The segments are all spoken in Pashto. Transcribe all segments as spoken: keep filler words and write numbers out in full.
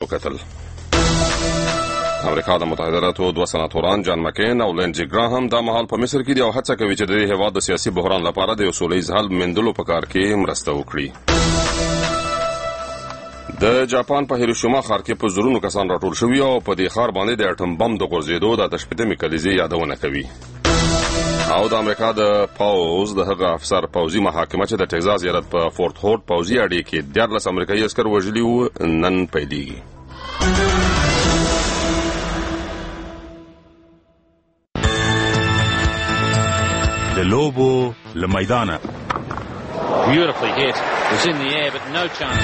وکتل. امریکا د متحده ایالاتو دوه سناتوران جان مکین او لینډزي ګراهم دا مهال په مصر کې دی او هڅه کوي چې د هیواد د سیاسي بحران لپاره د یو سولیز حل موندلو په کار کې مرسته وکړي. د جاپان په هیروشیما ښار کې په زرونو کسان راټول شوي او په دې ښار باندې د اټم بم د غورځېدو د تشپیدمې کلیزې یادونه کوي. او د امریکا د پاوز د هغه افسر پوځي محاکمه چې د ټکزاس ایالت په فورت هورت پوځي اډې کې دیارلس امریکایي عسکر وژلي وو نن پیلېږي. د لوبو له میدانه Beautifully hit. It was in the air, but no chance.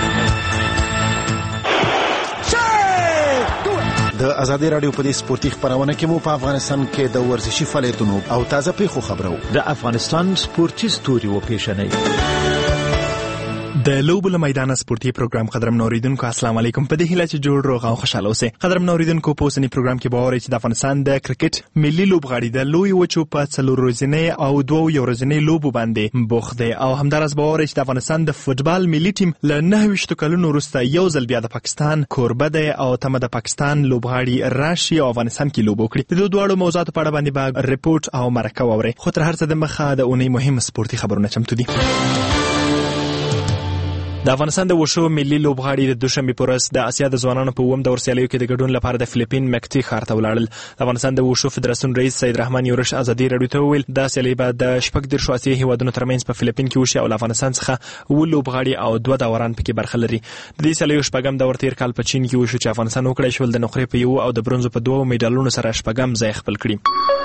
د ازادي رادیو په دې سپورتي خبرونه کې مو په افغانستان کې د ورزشي فعالیتونو او تازه پیښو خبرو د افغانستان سپورتي ستوري و پیښنې د لوبو له میدان سپورتي پروګرام قدرمن اوریدونکو السلام علیکم. په دې هیله چې جوړ روغ او خوشاله اوسئ. قدرمن اوریدونکو په اوسنی پروګرام کې به اورئ چې د افغانستان د کرکټ ملي لوبغاړي د لوی وچو په څلور ورځنۍ او دوه یو ورځنۍ لوبو باندې بوخت دي او همدارس به اورئ چې د افغانستان د فوتبال ملي ټیم له نهه ویشت کلونو وروسته یو ځل بیا د پاکستان کوربه دی او تمه د پاکستان لوبغاړي راشي او افغانستان کې لوب وکړي. د دوه دواړو موضوعاتو په اړه باندې به ریپورت او مرکه واورئ. خو تر هر څه د مخه د اونۍ مهم سپورتي خبرونه چمتو دي. د افغانستان د وشو ملي لوبغاړي د دوشنبه په ورځ د اسیا د ځوانانو په اووم دور سیالیو کې د ګډون لپاره د فلیپین مکتي ښار ته ولاړل. د افغانستان د وشو فدراسیون رئیس سید رحمان یورش ازادي رادیو ته وویل دا سیالي به د شپږ دېرشو اسیایي هیوادونو ترمنځ په فلیپین کې وشي او له افغانستان څخه اووه لوبغاړي او دوه داوران پکې برخه لري. د دې سیالیو شپږم دور تیر کال په چین کې وشو چې افغانستان وکړای شول د نقرې په یو او د برونزو په دوه میډالونو سره شپږم ځای خپل کړي.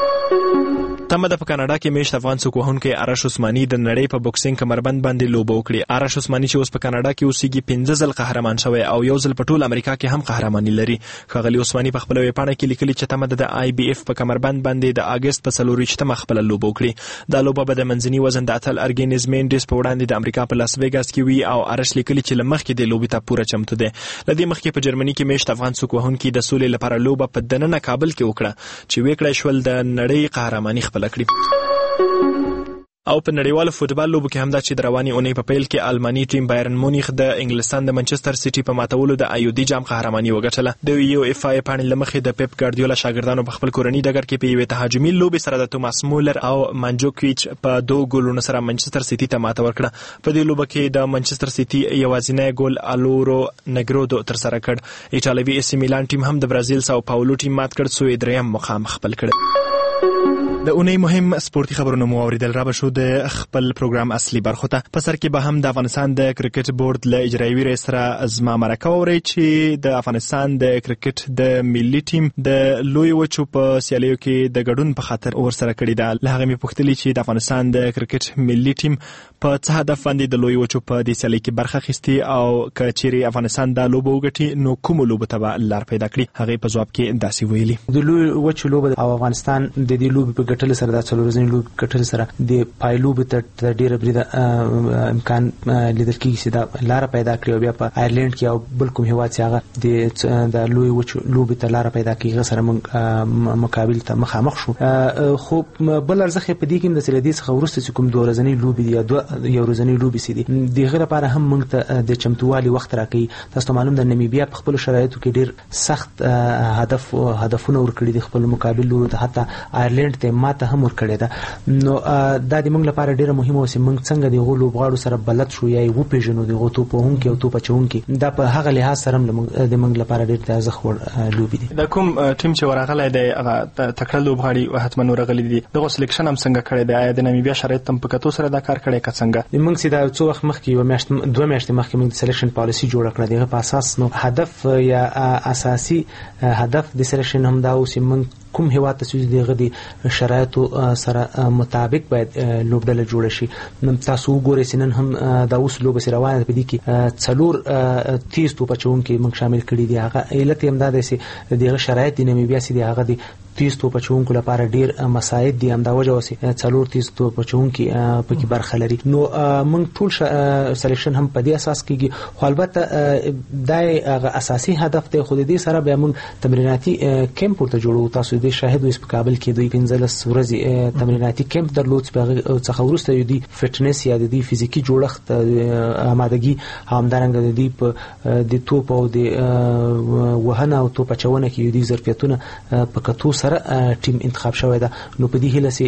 تمه ده په کاناډا کې میشت افغان څوک وهونکی آرش عثماني د نړۍ په بوکسینګ کمربند باندې لوبه وکړي. آرش عثماني چې اوس په کاناډا کې اوسېږي پنځه ځل قهرمان شوی او یو ځل په ټول امریکا کې هم قهرماني لري. ښاغلي عثماني په خپل ویبپاڼه کې لیکلي چې تمه ده د آی بي اف په کمربند باندې د اګست په څلور ویشتمه خپل لوبه وکړي. دا لوبه به د منځني وزن د اتل ارګینز مینډس په وړاندې د امریکا په لاس ویګاس کې وي او آرش لیکلي چې لمخکې د لوبې ته پوره چمتو دی. لدې مخکې په جرمني کې میشت افغان څوک وهونکي د سولې لپاره لوبه په دننه کابل کې وکړه چې وکړای شول د نړۍ قهرماني خپل کړي. او په نړیوالو فوتبال لوبو کې هم دا چې د رواني اونۍ په پیل کې آلماني ټیم بایرن مونیخ د انګلستان د منچستر سیټي په ماتولو د ایودي جام قهرماني وګټله. د یو اف آی پاڼې لمخې د پیپ ګاردیولا شاګردانو په خپل کورنۍ ډګر کې په یوې تهاجمي لوبې سره د توماس مولر او مانجوکویچ په دوه ګولونو سره منچستر سیټي ته ماته ورکړه. په دې لوبه کې د منچستر سیټي یوازینی ګول الورو نګرودو تر سره کړ. ایټالوي اسی میلان ټیم هم د برازیل ساو پاولو ټیم مات کړ څو یې دریم مقام خپل کړ. د اونۍ مهم سپورتي خبرونه مو اوریدل. را به شو د خپل پروګرام اصلي برخو ته. په سر کې به هم د افغانستان د کرکټ بورډ له اجرایوي رئیس سره زما مرکه واورئ چې د افغانستان د کرکټ د ملي ټیم د لوی وچو په سیالیو کې د ګډون په خاطر ورسره کړي ده. له هغه مې پوښتلي چې د افغانستان د کرکټ ملي ټیم په څه هدف باندې د لوی وچو په دې سیالۍ کې برخه اخیستې او که چیرې افغانستان دا لوبه وګټي نو کومو لوبو ته به لار پیدا کړي. هغې په ځواب کې داسې ویلي: د لوی وچو لوبه او افغانستان د دې لوبې په ګټلو سره د څلور ورځې لوبې ګټلو سره د پایلوبې ته ډېره بریده امکان لیدل کېږي چې دا لاره پیدا کړي او بیا په آیرلینډ کې او بل کوم هېواد چې هغه د لوی وچو لوبې ته لاره پیدا کړي هغه سره موږ مقابل ته مخامخ شو. خو بل ارزښت یې په دې کې د سیالۍ څخه وروسته چې کوم دوه ورځنۍ لوبې دي یا دوه یو ورځنۍ لوبې چې دي د هغې لپاره هم موږ ته د چمتووالي وخت راکوي. تاسو ته معلوم ده نمیبیا په خپلو شرایطو کې ډېر سخت هدف هدفونه ورکړي دي خپل مقابل لورو ته، حتی آیرلینډ ته ماته هم ورکړې ده. نو دا د موږ لپاره ډېره مهمه وه چې موږ څنګه د هغو لوبغاړو سره بلد شو یا یې وپېژنو، د هغو توپ وهونکي او توپ اچوونکي. دا په هغه لحاظ سره هم د موږ لپاره ډېر د ارزښت وړ لوبې دي. د کوم ټیم چې ورغلی دی هغه تکړه لوبغاړي حتما ورغلي دي، دغه سلیکشن هم څنګه کړی دی؟ آیا د نمیبیا شرایط هم په کتو سره دا کار کړی که څنګه؟ موږ چې دا څو وخت مخکې یوه میاشت دوه میاشتې مخکې موږ د سلیکشن پالیسي جوړه کړه. د هغه په اساس نو هدف یا اساسي هدف د سلیکشن هم دا و چې موږ کوم هیواد ته چې دغه د شرایطو سره مطابق باید لوبډله جوړه شي. تاسو وګورئ چې نن هم دا اوس لوبه چې روانه ده په دې کې څلور تیز توپ اچوونکي موږ شامل کړي دي. هغه علت یې همدا دی چې دغه شرایط د نمیبیا چې دی هغه د تیز توپ اچوونکو لپاره ډېر مساعد دي، همدا وجه وه چې څلور تیز توپ اچوونکي پکې برخه لري. نو موږ ټول سلیکشن هم په دې اساس کېږي. خو البته دا هغه اساسي هدف دی، خو د دې سره بیا موږ تمریناتي کیمپ ورته جوړوو. تاسو دې شاهد وئ په کابل کې دوی پنځلس ورځې تمریناتي کیمپ درلود چې څخه وروسته د دوی فټنس یا د دوی فزیکي جوړښت آمادګي همدارنګه د دوی په د توپ او د وهنه او توپ اچونه کې یو دي ظرفیتونه په کتو سره ټیم انتخاب شوی ده. نو په دې هیله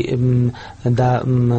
سي دا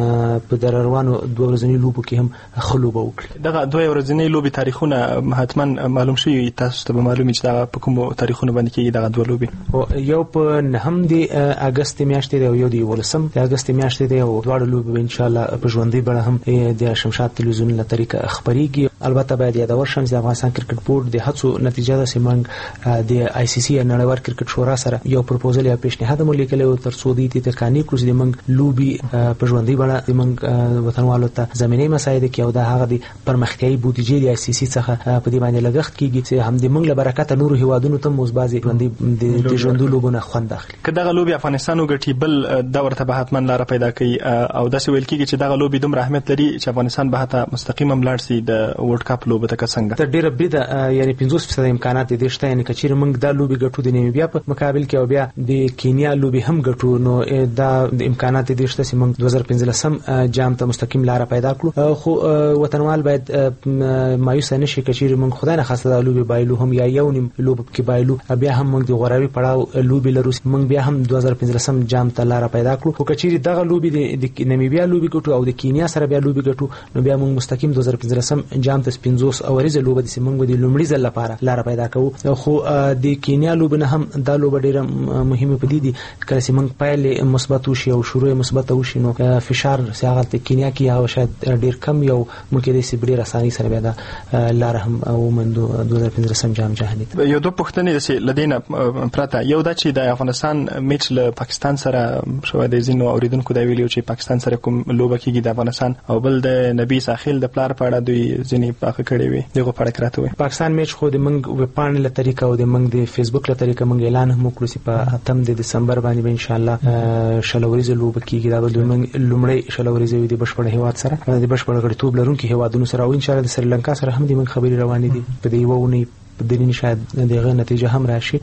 په دروازو دوه ورځنی لوبو کې هم خلوبه وکړي. دغه دوه ورځنی لوبي تاریخونه حتما معلوم شي تاسو ته معلومه چې دا په کوم تاریخونه باندې کېږي دغه دوه لوبي. او یو په نهم دی اگست میاشتې دی او یو دی ولسم د اگست میاشتې دی او دواړه لوبي ان شاء الله په ژوندۍ بڼه هم د شمشاد تلویزیون له طریقه خبريږي. البته باید یادول شم چې افغانستان کرکټ بورډ د هڅو نتیجه ده چې موږ د آی سی سی نړیوال کرکټ شورا سره یو پروپوزل یا پیشنهاد مو لیکلی او تر څو دې ته کاني کړو چې موږ لوبي په ژوندۍ بڼه موږ وطنوالو ته زميني مساعده کې او دا هغه د پرمختیايي بودیجې د آی سی سی څخه په دې باندې لګښت کیږي چې هم د موږ له برکت نور هیوادونو ته موزبازي ژوندۍ د ژوندۍ لوبونه خوند اخلي. که دغه لوبي افغانستان وګټي بل دا ورته به حتما لار پیدا کوي او دا څه ویل کیږي چې دغه لوبي دومره اهمیت لري چې افغانستان به ته مستقیما ملاړ شي د ورلد کپ لوبه ته څنګه. تر ډیره بده یعنی پنځوس فیصد امکانات دي شته یعنی کچیر موږ دا لوبي ګټو د نیمبیا په مقابل کې او بیا د کینیا لوبي هم ګټو نو دا د امکانات دي شته چې موږ دوه هزار پنځلسم جام ته مستقیم لار پیدا کړو. خو وطنوال باید مایوس نشي کچیر موږ خدای نه خاصه د لوبي بایلو هم یا یو نیم لوب کې بایلو بیا هم موږ د غوراوي پړاو لوبي لرو موږ بیا هم دوه هزار پنځلسم جام ته لار پیدا کړو. خو کچیر دغه لوبي د نیمبیا لوبي ګټو او د کینیا سره بیا لوبي ګټو نو بیا موږ مستقیم دوه هزار پنځلسم جام ته پنځوس اوريزه لوبه د سیمنګ د لومړي ځل لپاره لار پیدا کوو. خو د کینیا لوبه نه هم دا لوبه ډیره مهمه پدې دي کله چې موږ پایله مثبت وشي او شروع مثبت وشي نو فشار سیاغت کینیا کې او شاید ډیر کم یو ممکن دي چې ډیر اساني سره بیا دا لار هم او مندو دوه هزار پنځلسم جام جهاني. یو دوه پښتنې چې لدینه پراته یو دا چې د افغانستان میچ له پاکستان سره شو د زینو اوریدونکو دا ویلو چې پاکستان سره کوم لوبه کېږي د افغانستان او بل د نبی ساحل د پلار په اړه دوی ځنی پاکه کړي وي دغه په اړه راته وي. پاکستان میچ خو د منګ ویب پاڼې له طریقه او د منګ د فیسبوک له طریقه منګ اعلان هم وکړو چې په اتم د دسمبر باندې ان شاء الله شلوريزه لوبه کېږي دا د منګ لومړی شلوريزه وي د بشپړ هیواد سره د بشپړ غړیتوب لرونکو هیوادونو سره او ان شاء الله د سریلانکا سره هم د منګ خبري روانې دي په دې وونی په دې شاید دغه نتیجه هم راشي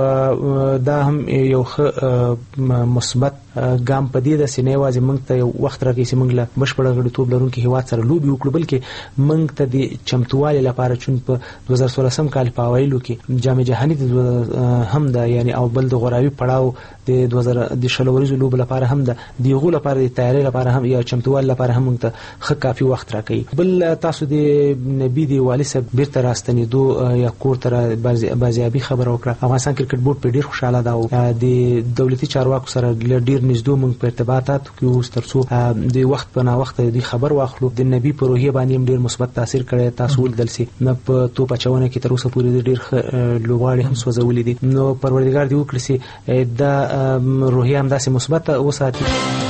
او دا هم یو مثبت ګام پدې د سینې واځي موږ ته یو وخت راکې چې موږ له بشپړ غړیتوب لرونکو هیواد سره لوبي وکړو بلکې موږ ته د چمتووالي لپاره چون په دوه هزار څوارلسم کال په اوایلو کې جام جهاني هم دا یعنی او بل د غوراوي پړاو د دوه هزار د شلوريزو لوب لپاره هم دا دیغه لپاره د تیاری لپاره هم یا چمتووالي لپاره هم موږ ته خ کافي وخت راکې. بل تاسو د نبی دی والي صاحب بیرته راستنیدو یا کور تر بازیابي خبر وکړه. افغانستان کرکټ بورډ په ډیر خوشاله ده او د دولتي چارواکو سره ډیر نږدې موږ په ارتباطات کې اوس ترڅو د وخت په نا وخت د خبر واخلو. د نبی په روحیه باندې ډیر مثبت تاثیر کړی تاسو ولدل سي نه په توپ اچونه کې تر اوسه پورې ډیر لوغاړي هم سوځولې دي نو پروردګار دی وکړي سي دا روحیه هم داسې مثبت وساتي.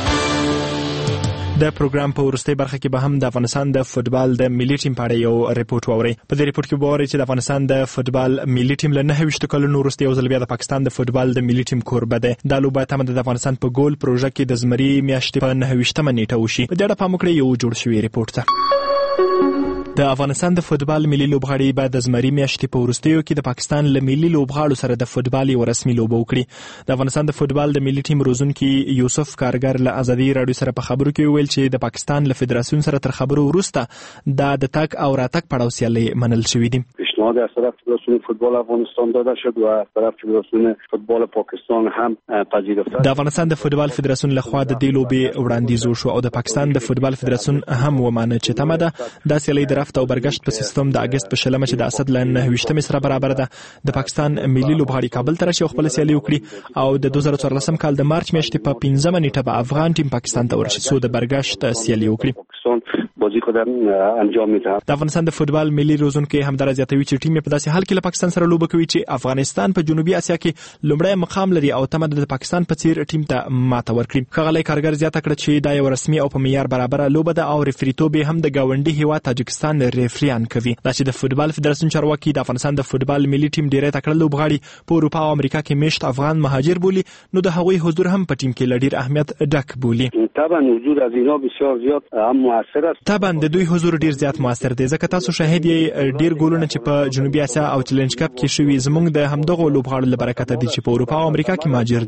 د پروګرام په ورستۍ برخه کې به هم د افغانستان د فوتبال د ملي ټیم په اړه یو ریپورت واورئ. په دې ریپورت کې به واورئ چې د افغانستان د فوتبال ملي ټیم له نهه ویشت کلونو وروسته یو ځل بیا د پاکستان د فوتبال د ملي ټیم کوربه دی. دا لوبه تمه د افغانستان په ګول پروژه کې د زمري میاشتې په نهه ویشتمه نیټه وشي. په دې اړه پام وکړئ یو جوړ شوی ریپورت ته. د افغانستان د فوتبال ملي لوبغاړي بعد د زمري میاشتې په وروستیو کې د پاکستان له ملي لوبغاړو سره د فوتبال یو رسمي لوبه وکړي. د افغانستان د فوتبال د ملي ټیم روزونکي یوسف کارګر له ازادي رادیو سره په خبرو کې ویل چې د پاکستان له فدراسیون سره تر خبرو وروسته د د تک او راتک پړاو سیالي منل شوې دي. پیشنهاد از طرف فدراسیون فوتبال افغانستان داده شد و از طرف فدراسیون فوتبال پاکستان هم پذیرفته. د افغانستان د فوتبال فدراسیون لخوا د دې لوبې وړاندیز وشو او د پاکستان د فوتبال فدراسیون هم ومانه چې تمه ده د سیالي د رفت او برګشت په سیستم د اگست په شلمه چې د اسد لاین نهه ویشتمه سره برابر ده د پاکستان ملي لوبغاړي کابل ته راشي خپل سیالي وکړي او د دوه هزار څوارلسم کال د مارچ میاشتې په پنځمه نیټه به افغان ټیم پاکستان ته ورشي څو د برګشت سیالي وکړي. بازی خود انجام میده. د افغانستان د فوتبال ملي روزونکي همدار زیاتوي چې ټیم په داسې حال کې له پاکستان سره لوبه کوي چې افغانستان په جنوبي اسیا کې لومړی مقام لري او تمه د پاکستان په څیر ټیم ته ماته ورکړي. خغلی کارګر زیاته کړه چې دا یو رسمي او په معیار برابر لوبه ده او ریفریتوب هم د گاونډي هیواد تاجکستان ریفریان کوي. دا چې د فوتبال فدراسیون چارواکي د افغانستان د فوتبال ملي ټیم ډیره تکړه لوبغاړي په اروپا او امریکا کې میشت افغان مهاجر بولی نو د هغوی حضور هم په ټیم کې لډیر اهمیت ډک بولی. طبعا حضور از اینا بسیار زیات هم موثر است. طبعا د دوی حضور ډیر زیات موثر دی ځکه تاسو شاهد یې ډیر ګولونه چې په جنوبي اسیا او چیلنج کپ کې شوي زموږ د همدغه لوبغاړو لپاره کته دي چې په اروپا او امریکا کې مهاجر دي. حضور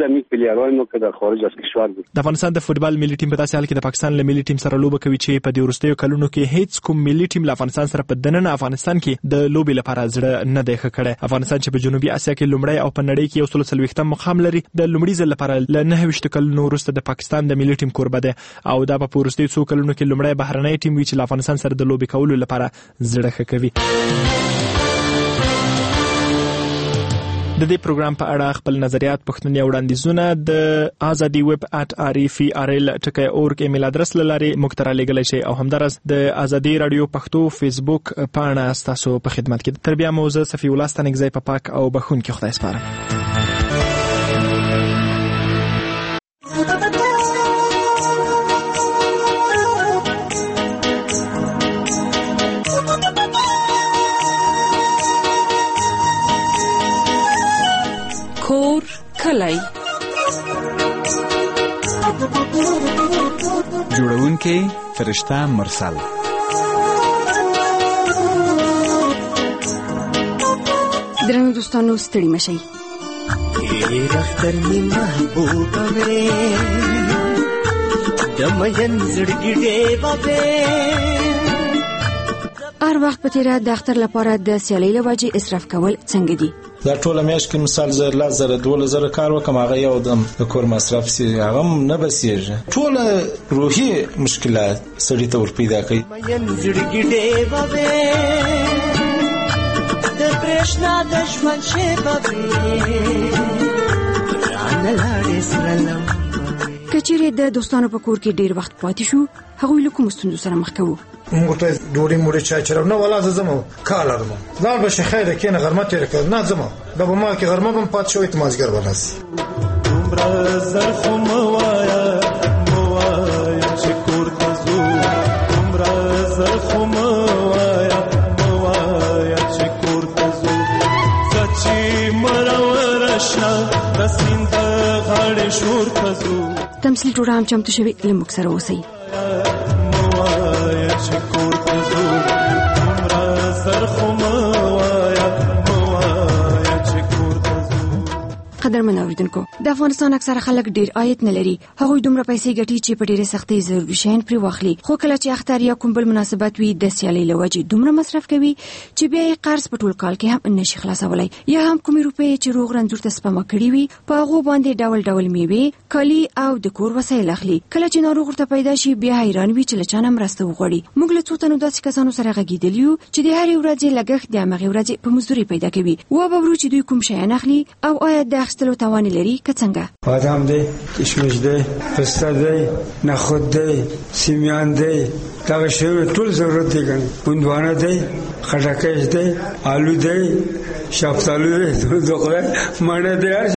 زمین پلیرهای ما که در خارج از کشور بود. د افغانستان د فوتبال ملي ټیم په داسې حال کې د پاکستان له ملي ټیم سره لوبه کوي چې په دې وروستیو کلونو کې هیڅ کوم ملي ټیم له افغانستان سره په دننه افغانستان کې د لوبې لپاره زړه نه دی ښه کړی. افغانستان چې په جنوبي اسیا کې لومړی او په نړۍ کې یو سل څلوېښتم مقام لري د لومړي ځل لپاره له نهه ویشت کلونو وروسته د پاکستان د ملي ټیم کوربه دی او دا په وروستیو څو کلونو کې لومړی بهرنی ټیم وي چې له افغانستان سره د لوبې کولو لپاره زړه ښه کوي. د دې پروګرام په اړه خپل نظریات، پوښتنې او وړاندیزونه د ازادي ویب ات اری ار ال ټکی اورګ ایمیل ادرس لاره موږ ته رالیږلی شئ او همدارس د ازادي رادیو پښتو فیسبوک پاڼه ستاسو په خدمت کې. تر بیا مو زه صفي الله ستانکزی په پاک او بخښونکي خدای سپارم. کور کلی جوړونکی فرشته مرسل. درنو دوستانو ستړي مشئ. رختر می محبوبه وې د مین زړګي ډېوه وې. هر وخت په تیره د اختر لپاره د سیالۍ له وجې اسراف کول څنګه دي؟ دا ټوله میاشت کې مثال زر لاس زره دوله زره کار وکم، هغه یو دم د کور مصرف سي هغه نه بسیږي. ټوله روحي مشکلات سړی ته ور پیدا کوي. مین زړګي ډېوه وې د برېښنا د ژوند شېبه وې رانه لاړې سره لمبه. که چیرې د دوستانو په کور کې ډېر وخت پاتې شو، هغوی له کومو ستونزو سره مخ کوو؟ موږ ته ډوډۍ موډۍ چای چرو نه ولا زه زمو کال ارمو لا به شي خیره کینه غرمه تیر کړ نه زمو دا به ما کې غرمه بم پات شوې تمازګر وناس. عمر زرف موایا موایا چې کور ته زو، عمر زرف موایا موایا چې کور ته زو، سچي مرور شنا د سیند غاړې شور ته زو. تمثیل جوړه هم چمتو شوي، له موږ سره اوسئ. قدرمن اوریدونکو، د افغانستان اکثره خلک ډیر عاید نه لري. هغوی دومره پیسې ګټي چې په ډیره سختۍ ضروري شیان پرې واخلي، خو کله چې اختر یا کوم بل مناسبت وي د سیالۍ له وجې دومره مصرف کوي چې بیا یې قرض په ټول کال کې هم نشي خلاصولی، یا هم کومې روپۍ چې روغ رنځور ته سپما کړي وي په هغو باندې ډول ډول میوې، کالي او د کور وسایل اخلي. کله چې ناروغ ورته پیدا شي بیا حیران وي چې له چا نه مرسته وغواړي. موږ له څو تنو داسې کسانو سره غږېدلي یو چې د هرې ورځې لګښت د همغې ورځې په مزدورۍ پیدا کوي. وبورو چې دوی کوم شیان اخلي او آیا د اخیستلو توان لري که څنګه؟ بادام دی، کشمش دی، پسته دی، نخود دی، سیمیان دی، دغه شی ټول ضرورت دی ګڼي. هندوانه دی، خټکش دی، آلو دی، شفتالو دی، د خدای مڼه دی.